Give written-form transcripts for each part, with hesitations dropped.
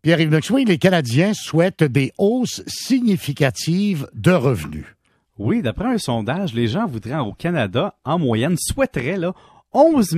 Pierre-Yves Noxoy, les Canadiens souhaitent des hausses significatives de revenus. Oui, d'après un sondage, les gens voudraient au Canada, en moyenne, souhaiteraient là 11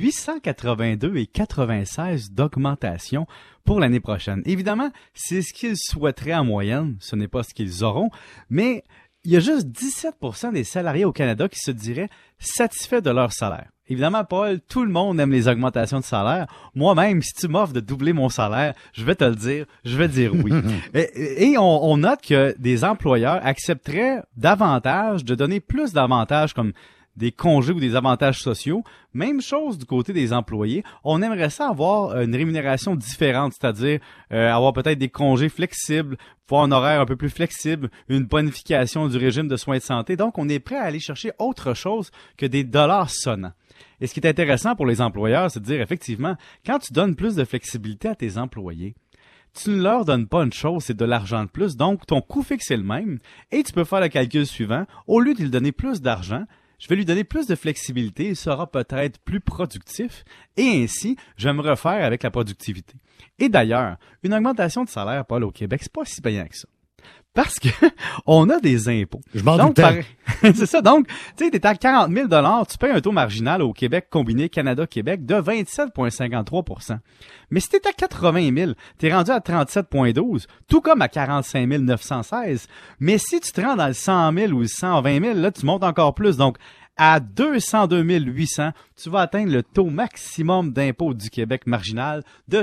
882,96 d'augmentation pour l'année prochaine. Évidemment, c'est ce qu'ils souhaiteraient en moyenne, ce n'est pas ce qu'ils auront, mais il y a juste 17% des salariés au Canada qui se diraient satisfaits de leur salaire. Évidemment, Paul, tout le monde aime les augmentations de salaire. Moi-même, si tu m'offres de doubler mon salaire, je vais te le dire, je vais dire oui. Et on note que des employeurs accepteraient davantage de donner plus d'avantages comme des congés ou des avantages sociaux. Même chose du côté des employés. On aimerait ça avoir une rémunération différente, c'est-à-dire avoir peut-être des congés flexibles, avoir un horaire un peu plus flexible, une bonification du régime de soins de santé. Donc, on est prêt à aller chercher autre chose que des dollars sonnants. Et ce qui est intéressant pour les employeurs, c'est de dire effectivement, quand tu donnes plus de flexibilité à tes employés, tu ne leur donnes pas une chose, c'est de l'argent de plus. Donc, ton coût fixe est le même et tu peux faire le calcul suivant. Au lieu de lui donner plus d'argent, je vais lui donner plus de flexibilité, il sera peut-être plus productif et ainsi, je vais me refaire avec la productivité. Et d'ailleurs, une augmentation de salaire, Paul, au Québec, c'est pas si payant que ça. Parce que on a des impôts. Je m'en doutais. C'est ça. Donc, tu sais, t'es à 40 000 $, tu payes un taux marginal au Québec combiné Canada-Québec de 27,53 %. Mais si t'es à 80 000, t'es rendu à 37,12, tout comme à 45 916. Mais si tu te rends dans le 100 000 ou le 120 000, là, tu montes encore plus. Donc, à 202 800, tu vas atteindre le taux maximum d'impôt du Québec marginal de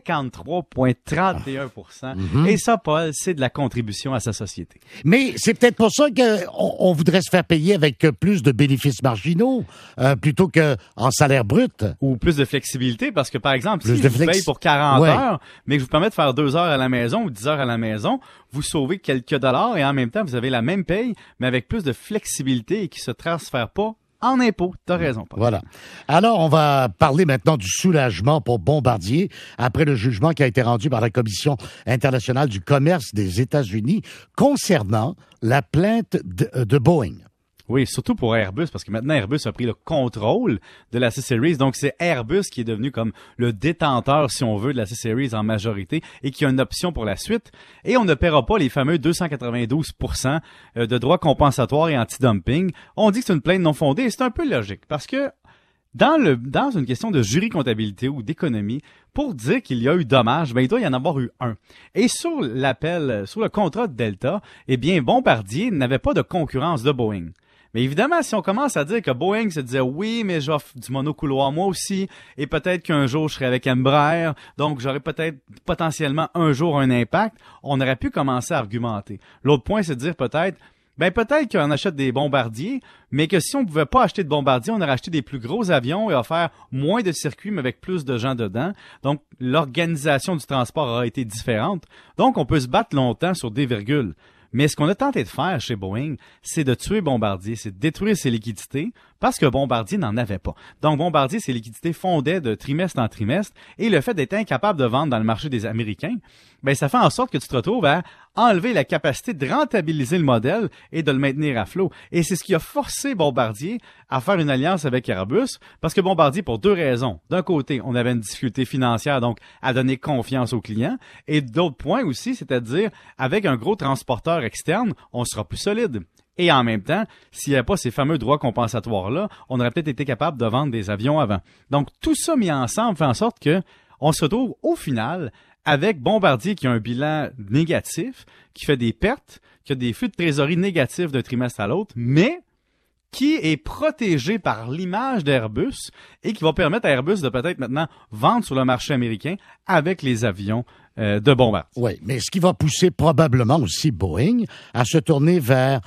53,31 %. Et ça, Paul, c'est de la contribution à sa société. Mais c'est peut-être pour ça qu'on voudrait se faire payer avec plus de bénéfices marginaux plutôt qu'en salaire brut. Ou plus de flexibilité, parce que, par exemple, si je vous paye pour 40 heures, mais que je vous permets de faire 2 heures à la maison ou 10 heures à la maison, vous sauvez quelques dollars et en même temps, vous avez la même paye, mais avec plus de flexibilité et qui se transfère pas en impôts. T'as raison, Paul. Voilà. Alors, on va parler maintenant du soulagement pour Bombardier après le jugement qui a été rendu par la Commission internationale du commerce des États-Unis concernant la plainte de Boeing. Oui, surtout pour Airbus, parce que maintenant Airbus a pris le contrôle de la C-Series. Donc, c'est Airbus qui est devenu comme le détenteur, si on veut, de la C-Series en majorité et qui a une option pour la suite. Et on ne paiera pas les fameux 292 % de droits compensatoires et anti-dumping. On dit que c'est une plainte non fondée et c'est un peu logique parce que dans une question de jury comptabilité ou d'économie, pour dire qu'il y a eu dommage, ben il doit y en avoir eu un. Et sur l'appel, sur le contrat de Delta, eh bien, Bombardier n'avait pas de concurrence de Boeing. Mais évidemment, si on commence à dire que Boeing se disait « Oui, mais j'offre du monocouloir moi aussi, et peut-être qu'un jour je serai avec Embraer, donc j'aurai peut-être potentiellement un jour un impact », on aurait pu commencer à argumenter. L'autre point, c'est de dire peut-être qu'on achète des bombardiers, mais que si on pouvait pas acheter de bombardiers, on aurait acheté des plus gros avions et offert moins de circuits, mais avec plus de gens dedans. Donc, l'organisation du transport aura été différente. Donc, on peut se battre longtemps sur des virgules. Mais ce qu'on a tenté de faire chez Boeing, c'est de tuer Bombardier, c'est de détruire ses liquidités parce que Bombardier n'en avait pas. Donc Bombardier, ses liquidités fondaient de trimestre en trimestre et le fait d'être incapable de vendre dans le marché des Américains, ben ça fait en sorte que tu te retrouves à enlever la capacité de rentabiliser le modèle et de le maintenir à flot. Et c'est ce qui a forcé Bombardier à faire une alliance avec Airbus parce que Bombardier, pour deux raisons. D'un côté, on avait une difficulté financière, donc à donner confiance aux clients. Et d'autre point aussi, c'est-à-dire avec un gros transporteur externe, on sera plus solide. Et en même temps, s'il n'y avait pas ces fameux droits compensatoires-là, on aurait peut-être été capable de vendre des avions avant. Donc, tout ça mis ensemble fait en sorte que on se retrouve au final avec Bombardier qui a un bilan négatif, qui fait des pertes, qui a des flux de trésorerie négatifs d'un trimestre à l'autre, mais qui est protégé par l'image d'Airbus et qui va permettre à Airbus de peut-être maintenant vendre sur le marché américain avec les avions de Bombardier. Oui, mais ce qui va pousser probablement aussi Boeing à se tourner vers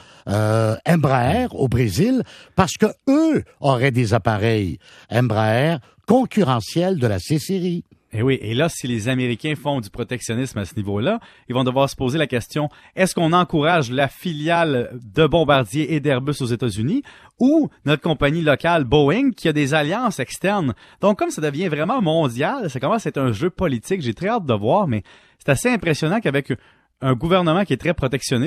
Embraer au Brésil parce que eux auraient des appareils Embraer concurrentiels de la C-Series. Et oui, et là, si les Américains font du protectionnisme à ce niveau-là, ils vont devoir se poser la question, est-ce qu'on encourage la filiale de Bombardier et d'Airbus aux États-Unis ou notre compagnie locale Boeing qui a des alliances externes? Donc, comme ça devient vraiment mondial, ça commence à être un jeu politique. J'ai très hâte de voir, mais c'est assez impressionnant qu'avec un gouvernement qui est très protectionniste,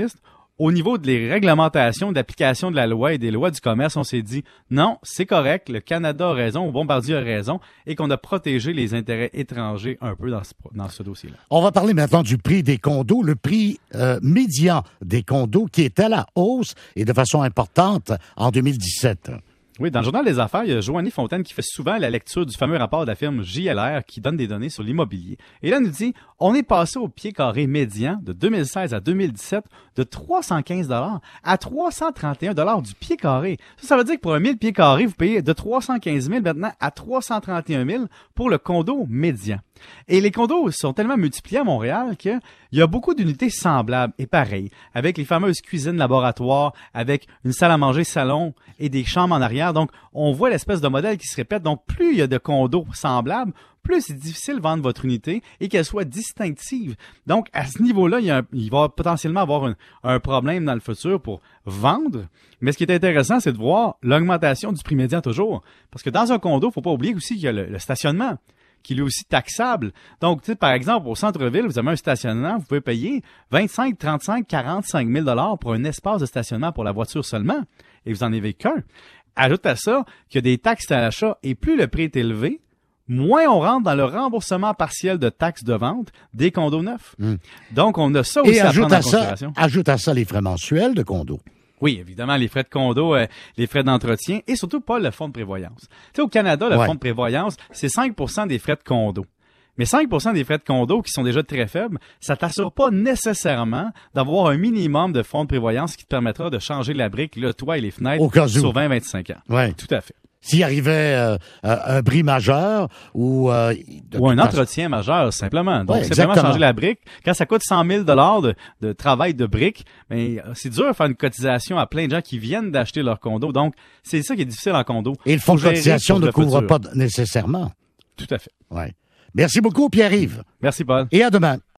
au niveau des réglementations, d'application de la loi et des lois du commerce, on s'est dit non, c'est correct, le Canada a raison, Bombardier a raison, et qu'on a protégé les intérêts étrangers un peu dans ce dossier-là. On va parler maintenant du prix des condos, le prix médian des condos qui est à la hausse et de façon importante en 2017. Oui, dans le Journal des Affaires, il y a Joanie Fontaine qui fait souvent la lecture du fameux rapport de la firme JLR qui donne des données sur l'immobilier. Et là, elle nous dit, on est passé au pied carré médian de 2016 à 2017 de 315 $ à 331 $ du pied carré. Ça veut dire que pour 1000 pieds carrés, vous payez de 315 000 maintenant à 331 000 pour le condo médian. Et les condos sont tellement multipliés à Montréal qu'il y a beaucoup d'unités semblables et pareilles, avec les fameuses cuisines laboratoires, avec une salle à manger salon et des chambres en arrière. Donc, on voit l'espèce de modèle qui se répète. Donc, plus il y a de condos semblables, plus c'est difficile de vendre votre unité et qu'elle soit distinctive. Donc, à ce niveau-là, il va potentiellement avoir un problème dans le futur pour vendre. Mais ce qui est intéressant, c'est de voir l'augmentation du prix médian toujours. Parce que dans un condo, faut pas oublier aussi qu'il y a le stationnement, qui est lui aussi taxable. Donc, tu sais, par exemple, au centre-ville, vous avez un stationnement, vous pouvez payer 25, 35, 45 000 $ pour un espace de stationnement pour la voiture seulement, et vous en avez qu'un. Ajoute à ça qu'il y a des taxes à l'achat, et plus le prix est élevé, moins on rentre dans le remboursement partiel de taxes de vente des condos neufs. Donc, on a ça aussi à prendre en considération. Ajoute à ça les frais mensuels de condo. Oui, évidemment, les frais de condo, les frais d'entretien et surtout pas le fonds de prévoyance. Tu sais, au Canada, le fonds de prévoyance, c'est 5% des frais de condo. Mais 5% des frais de condo, qui sont déjà très faibles, ça t'assure pas nécessairement d'avoir un minimum de fonds de prévoyance qui te permettra de changer la brique, le toit et les fenêtres sur 20-25 ans. Ouais. Tout à fait. S'il arrivait un bris majeur ou un entretien majeur, simplement. Donc, simplement exactement. changer la brique. Quand ça coûte 100 000 $ de travail de brique, mais c'est dur de faire une cotisation à plein de gens qui viennent d'acheter leur condo. Donc, c'est ça qui est difficile en condo. Et le fonds de cotisation ne couvre pas nécessairement. Tout à fait. Ouais. Merci beaucoup, Pierre-Yves. Merci, Paul. Et à demain.